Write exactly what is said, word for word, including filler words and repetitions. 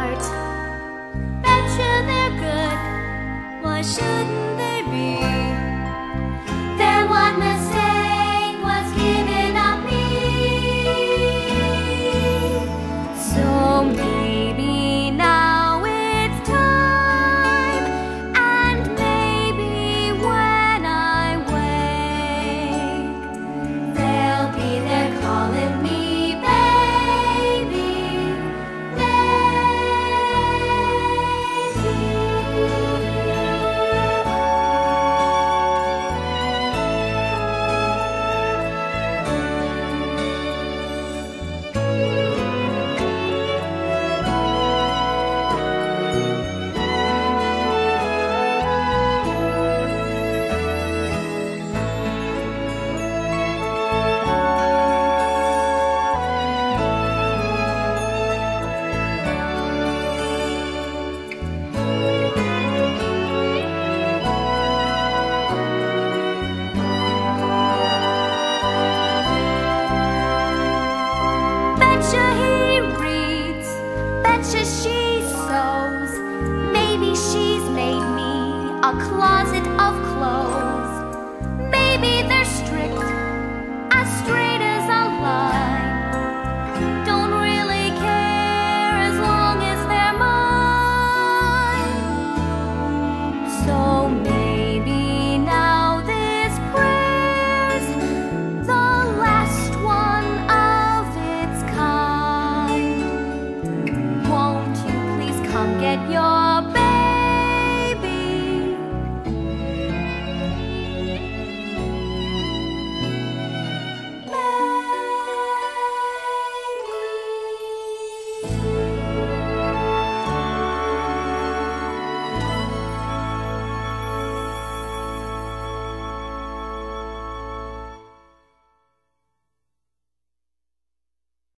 heart. Betcha they're good, why shouldn't they be? Their one mistake was giving up me. So maybe now it's time, and maybe when I wake, they'll be there calling me baby, betcha he reads, betcha she sews. Maybe she's made me a closet